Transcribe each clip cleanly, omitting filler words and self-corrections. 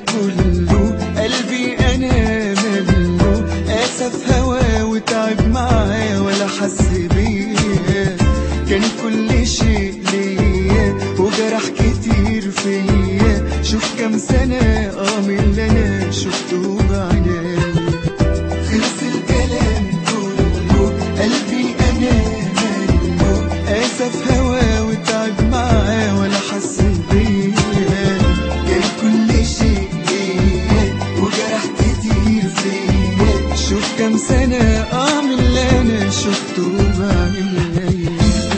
كله قلبي انا مله، اسف هوا وتعب معايا ولا حس بيا، كان كل شيء ليا وجرح كتير فيا، شوف كام سنة من اللي انا شفته بعيني. خلص الكلام كله قلبي انا مله، اسف هوا وتعب معايا ولا حس بيا، كان كل شيء ليا وجرح كتير فيا، شوف كام سنة من اللي انا شفته بعيني.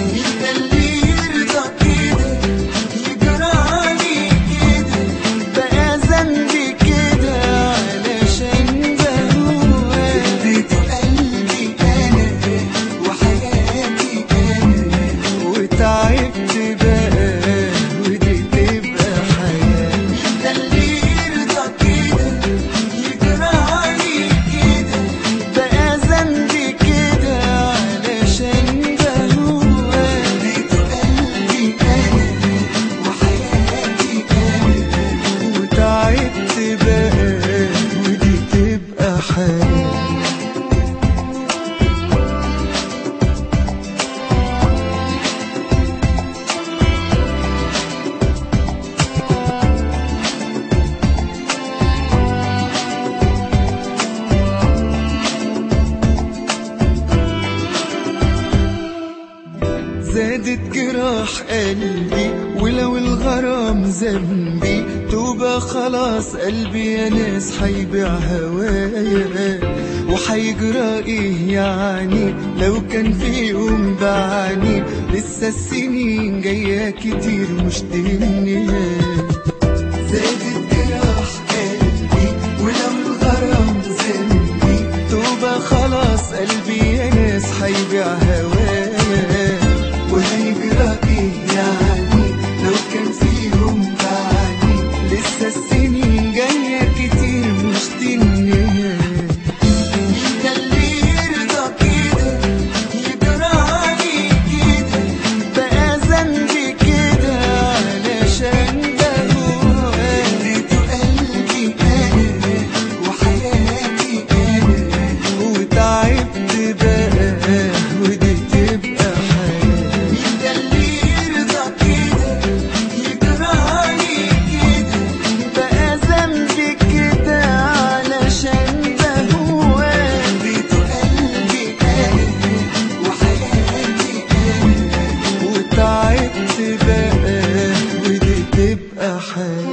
زادت جراح قلبي ولو الغرام ذنبي، توبة خلاص قلبي يا ناس حيبيع هوايا، وحيجرى ايه يعني لو كان في يوم بعاني، لسه السنين جاية كتير مش دي النهاية. زادت جراح قلبي ولو الغرام ذنبي، توبة خلاص قلبي يا ناس حيبيع هوايا، وهيجرى ايه يعني لو كان فيهم بعاني، لسه السنين جاية كتير مش دي النهاية. مين ده اللي يرضى كده يجرى عليه كده، بقى ذنبي كده علشان ده هو اديته قلبي انا وحياتي انا، وتعبت بقى ودي تبقى تعبت بقى ودي تبقى حاجة.